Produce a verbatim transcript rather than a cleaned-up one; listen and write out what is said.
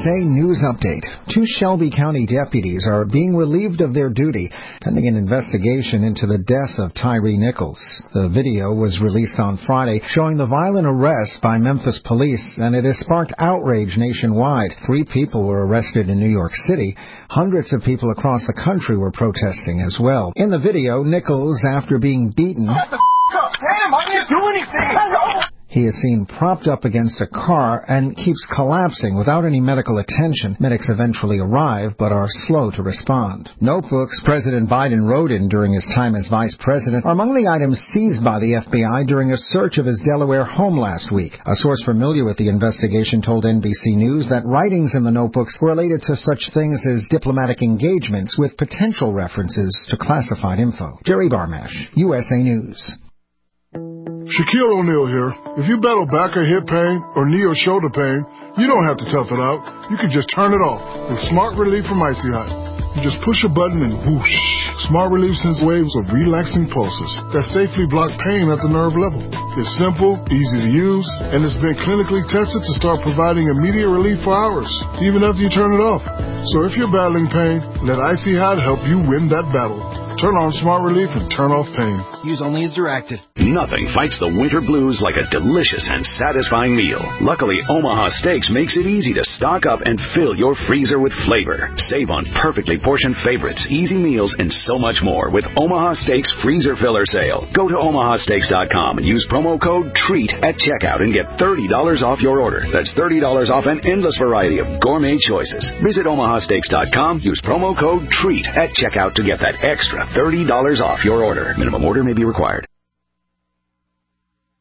S A News Update. Two Shelby County deputies are being relieved of their duty pending an investigation into the death of Tyree Nichols. The video was released on Friday showing the violent arrest by Memphis police, and it has sparked outrage nationwide. Three people were arrested in New York City. Hundreds of people across the country were protesting as well. In the video, Nichols, after being beaten, What the f*** up? Damn, I didn't do anything! He is seen propped up against a car and keeps collapsing without any medical attention. Medics eventually arrive, but are slow to respond. Notebooks President Biden wrote in during his time as vice president are among the items seized by the F B I during a search of his Delaware home last week. A source familiar with the investigation told N B C News that writings in the notebooks were related to such things as diplomatic engagements with potential references to classified info. Jerry Barmash, U S A News. Shaquille O'Neal here. If you battle back or hip pain or knee or shoulder pain, you don't have to tough it out. You can just turn it off with Smart Relief from Icy Hot. You just push a button and whoosh. Smart Relief sends waves of relaxing pulses that safely block pain at the nerve level. It's simple, easy to use, and it's been clinically tested to start providing immediate relief for hours, even after you turn it off. So if you're battling pain, let Icy Hot help you win that battle. Turn on Smart Relief and turn off pain. Use only as directed. Nothing fights the winter blues like a delicious and satisfying meal. Luckily, Omaha Steaks makes it easy to stock up and fill your freezer with flavor. Save on perfectly portioned favorites, easy meals, and so much more with Omaha Steaks Freezer Filler Sale. Go to omaha steaks dot com and use promo code TREAT at checkout and get thirty dollars off your order. That's thirty dollars off an endless variety of gourmet choices. Visit omaha steaks dot com, use promo code TREAT at checkout to get that extra thirty dollars off your order. Minimum order may be required.